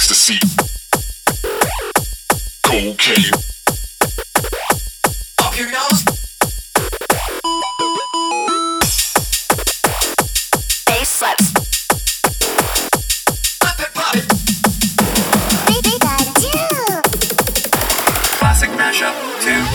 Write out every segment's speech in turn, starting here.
ecstasy, cocaine. Up your nose. Bass slaps. Pop it, pop it. Baby got you. Classic mashup 2.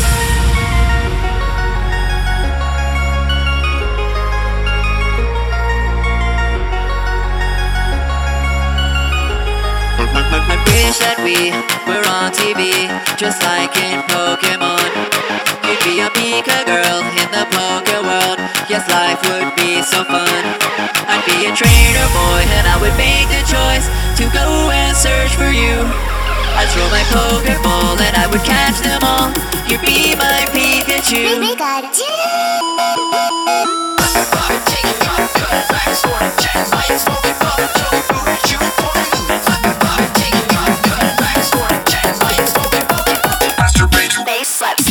I wish that we were on TV, just like in Pokemon. You'd be a Pika girl in the poker world. Yes, life would be so fun. I'd be a trainer boy and I would make the choice to go and search for you. I'd throw my Pokeball and I would catch them all. You'd be my Pikachu. Baby got you. Bass slaps.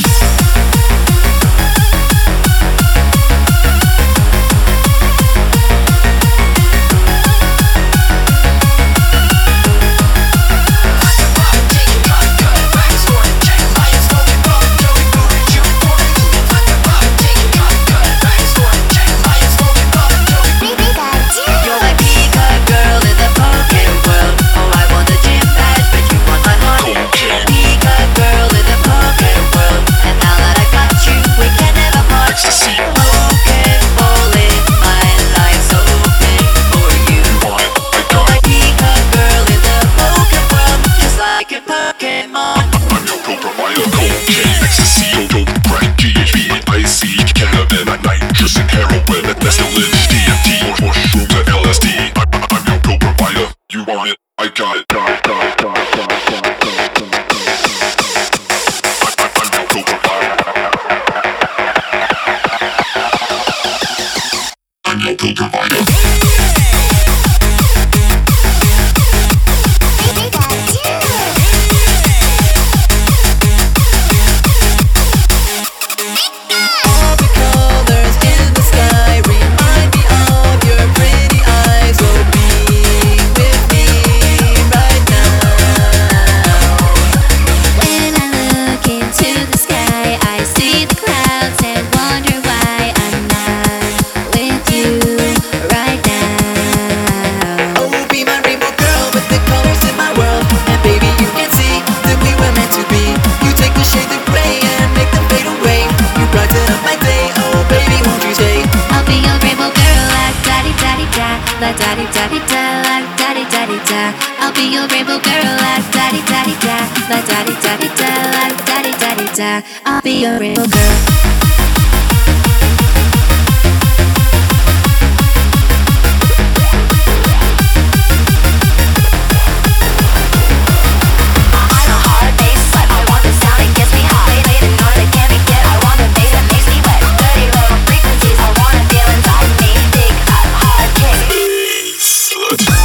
Baby got you. You're my Pika girl in the Poke world. Oh, I want the gym badge, but you want my heart. Pika girl in the Poke world, and now that I got you, we can never part. Ecstasy. Pokeballing, my life's open for you. You're my Pika girl in the Poke world, just like a Pokemon. I'm your provider, cocaine, ecstasy, dope, crack, GHB, icy, cannabis, nitrous and heroin, mescaline, DMT, mushroom to LSD. I'm your provider, you want it, I got it. I'm your provider. I'm your provider. Baby got you. All the colors in the sky remind me of your pretty eyes. Oh, be with me right now. When I look into the sky, I see the clouds and wonder why I'm not with you right now. Oh, be my rainbow girl with the colors in my world. And baby, you can see that we were meant to be. You take the shades of gray and make them fade away. You brighten up my day, oh baby, won't you stay? I'll be your rainbow girl, like daddy daddy da, like daddy daddy da, like daddy daddy da. I'll be your rainbow girl, like daddy daddy da, like daddy daddy da, like daddy daddy da. I'll be your rainbow girl. I'm a hard bass slap. I want the sound, it gets me hot. Play the noise that can't be get. I want the bass that makes me wet. Dirty low frequencies. I wanna feel inside me. Big hot hard kick. Slut.